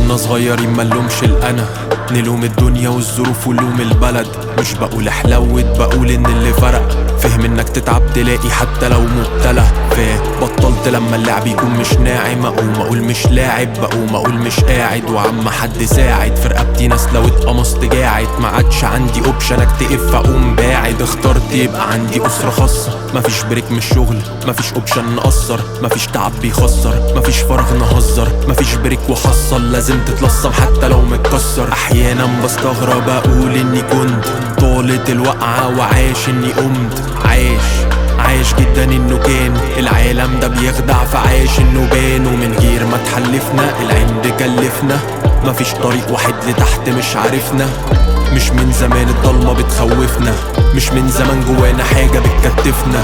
كنا صغيرين ملومش الأنا، نلوم الدنيا والظروف ولوم البلد. مش بقول احلوت، بقول ان اللي فرق فهم انك تتعب تلاقي حتى لو مبتلى. بطلت لما اللعب يكون مش ناعم، اقوم اقول مش لاعب، بقوم اقول مش قاعد وعم حد ساعد. في رقبتي ناس لو اتقمصت جاعد، ما عادش عندي اوبشن اكتئب فاقوم باعد. اخترت يبقى عندي اسرة خاصة، مفيش بريك من الشغل، مفيش اوبشن نقصر، مفيش تعب بيخسر، مفيش فراغ نهزر، مفيش بريك وحصل لازم تتلصم حتى لو متكسر. احيانا بستغرب اقول اني كنت طالت الوقعة وعايش اني قمت. عايش جدا انه كان العالم ده بيخدع، فعايش انه بان. ومن غير ما تحلفنا العند كلفنا، مفيش طريق واحد لتحت مش عارفنا. مش من زمان الضلمة بتخوفنا، مش من زمان جوانا حاجة بتكتفنا.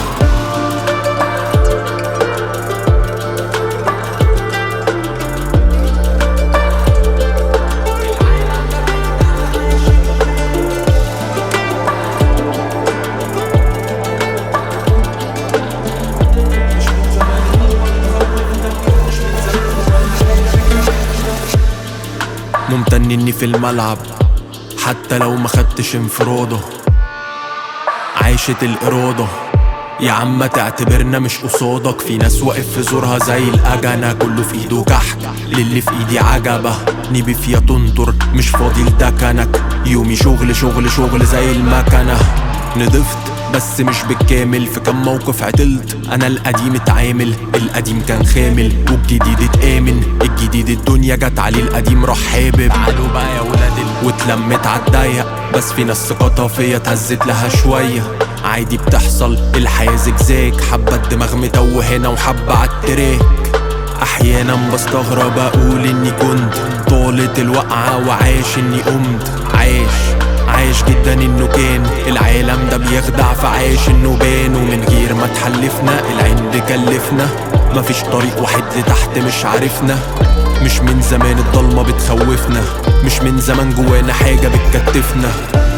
ممتن اني في الملعب حتى لو ما خدتش انفراده. عايشة الإرادة يا عم تعتبرنا مش قصادك. في ناس واقف في زورها زي الأجنة، كله في ايده كحك للي في ايدي عجبة. نيبي فيها تنطر مش فاضي لدكنك، يومي شغل شغل شغل زي المكنة. نضفت بس مش بالكامل، في كم موقف عدلت. انا القديم اتعامل، القديم كان خامل والجديد اتآمن. الجديد الدنيا جت عليه، القديم راح حابب. تعالوا بقى يا ولاد واتلمت عالضيق، بس في ناس ثقتها فيا اتهزت لها شوية. عادي بتحصل الحياة زجزاج، حبة الدماغ متوه هنا وحبة عالتراك. احيانا بستغرب اقول اني كنت طالت الوقعة وعايش اني قمت. عايش جدا انه كان العالم ده بيخدع، فعايش انه بان. ومن غير ما تحلفنا العند كلفنا، مفيش طريق واحد لتحت مش عارفنا. مش من زمان الضلمة بتخوفنا، مش من زمان جوانا حاجة بتكتفنا.